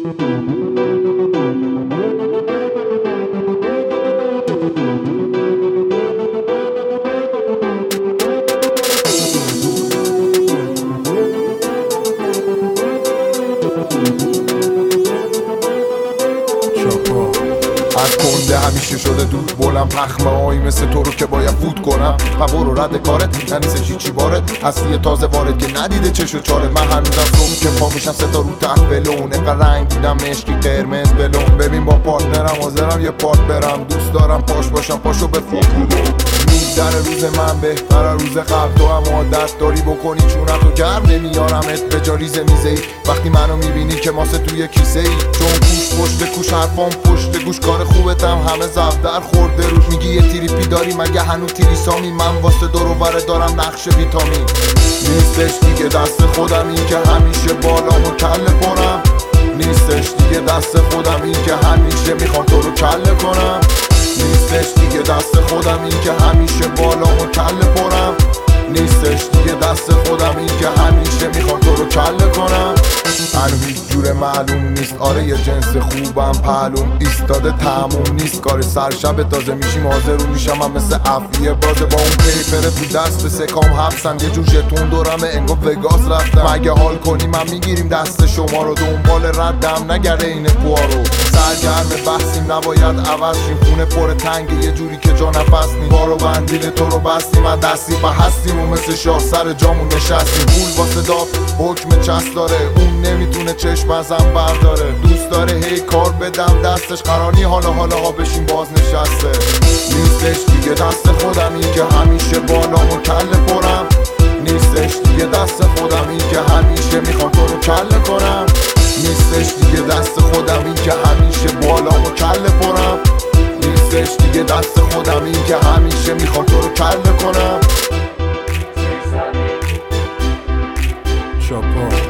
از کنده همیشه شده دود بلم پخمه هایی مثل تو رو که باید فوت کنم و برو رد کارت ننیسه چی بارد هستی تازه وارد که ندیده چش و چاره من هنوزم صبح که پا میشم ستا رو تخت بلون اقا رنگ دیدم مشکی قرمز بلون ببین با پارتنرم حاضرم یه پارت برم دوست دارم پاش باشم پاشو به فوتبولو در روز من بهتر روز قبل تو هم عادت داری بکنی چونم تو گرم نمیارمت به جا ریزه میزه ای وقتی منو میبینی که ماسه توی کیسه ای چون کوش پشت کوش حرفام پشت گوش کار خوبتم همه زبدر خورده روش میگی یه تریپی داری مگه هنو تریسامی من واسه دور و بره دارم نقش ویتامین نیستش دیگه دست خودم این که همیشه بالامو کله کنم نیستش دیگه دست خودم این که همیشه میخوام تو رو کله کنم نیستش دیگه دست خودم این که همیشه بالامو کله پرم نیستش دیگه دست خودم این که همیشه میخوام تو رو کله کنم هنو هیچ جور معلوم نیست آره یه جنس خوبم پهلوم ایستاده تموم نیست کار سرشب تازه میشیم حاضر میشم من مثل افیه بازه با اون پیپر تو دست سکام حبسم یه جور ژتون دورمه انگار وگاس رفتم مگه حال کنی من میگیریم دست شما رو دنبال ردم نگرده این پوارو سرگرم بحثیم نباید عوض شیم خونه پر تنگه یه جوری که جا نفس نیم بارو بندیل تو رو بستیم از دستی و هستیم و مثل شاه سر جامون نشستیم پول واسه داب حکم چست داره اون نمیتونه چشم ازم برداره دوست داره هی کار بدم دستش قرانی حالا ها بشیم باز نشسته نیستش دیگه دست خودم این که همیشه بالامو کله پرم نیستش دیگه دست خودم این که همیشه میخوام تو رو کله کنم نیستش دیگه دست خودم این که همیشه بالامو کله پرم نیستش دیگه دست خودم این که همیشه میخوام تو رو کله کنم. چاپا